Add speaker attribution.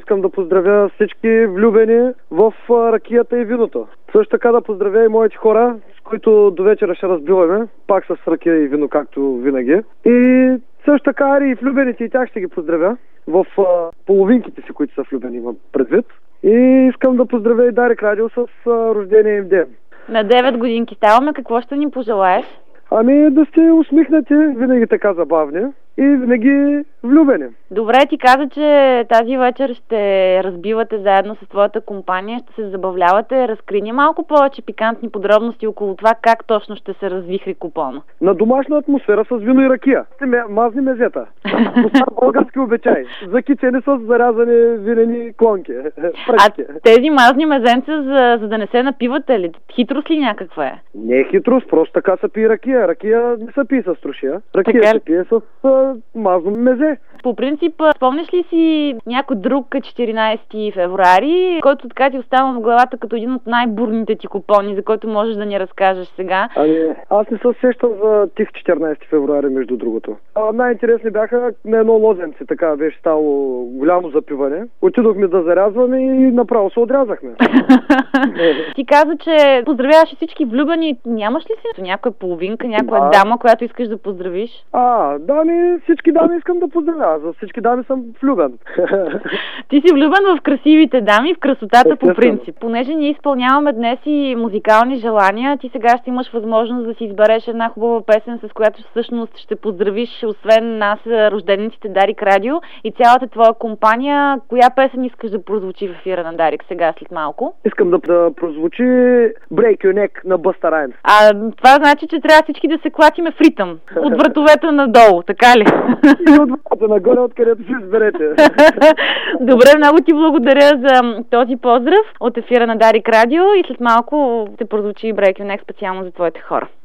Speaker 1: искам да поздравя всички влюбени в ракията и виното. Също така да поздравя и моите хора, с които до вечера ще разбиваме, пак с ракия и вино, както винаги. И също така и влюбените, и тях ще ги поздравя в половинките си, които са влюбени, имам предвид. И искам да поздравя и Дарик Радио с рождения им ден.
Speaker 2: На 9 годинки ставаме, какво ще ни пожелаеш?
Speaker 1: Ами да сте усмихнати, винаги така забавни и винаги влюбени.
Speaker 2: Добре, ти каза, че тази вечер ще разбивате заедно с твоята компания, ще се забавлявате. Разкри ни малко повече пикантни подробности около това как точно ще се развихри купона.
Speaker 1: На домашна атмосфера с вино и ракия. Мазни мезета. Български обичай. Закичени с зарязани винени клонки. Пръчки.
Speaker 2: А тези мазни мезенца, за да не се напивате ли? Хитрост ли някаква е?
Speaker 1: Не е хитрост, просто така се пие ракия. Ракия не се пие с трошия. Ракия
Speaker 2: така
Speaker 1: се пие с мазно мезе.
Speaker 2: По принцип, спомняш ли си някой друг 14 февруари, който така ти остава в главата като един от най-бурните ти купони, за който можеш да ни разкажеш сега?
Speaker 1: Ами, аз не се сещам за тих 14 февруари, между другото. Най-интересни бяха на едно лозенце, така беше стало голямо запиване. Отидохме да зарязваме и направо се отрязахме.
Speaker 2: Ти каза, че поздравяваш всички влюбени. Нямаш ли си някоя половинка, някоя дама, която искаш да поздравиш?
Speaker 1: Дами, всички дами искам да поздравя. За всички дами съм влюбен.
Speaker 2: Ти си влюбен в красивите дами, в красотата по принцип. Понеже ние изпълняваме днес и музикални желания, ти сега ще имаш възможност да си избереш една хубава песен, с която всъщност ще поздравиш, освен нас, рождениците Дарик Радио и цялата твоя компания. Коя песен искаш да прозвучи в ефира на Дарик сега, след малко?
Speaker 1: Искам да прозвучи Break Your Neck на Busta Rhymes.
Speaker 2: Това значи, че трябва всички да се клатиме в ритъм. От вратовете надолу, така ли?
Speaker 1: И от вратовете нагоре, откъдето си изберете.
Speaker 2: Добре, много ти благодаря за този поздрав от ефира на Дарик Радио и след малко ще прозвучи Break Your Neck специално за твоите хора.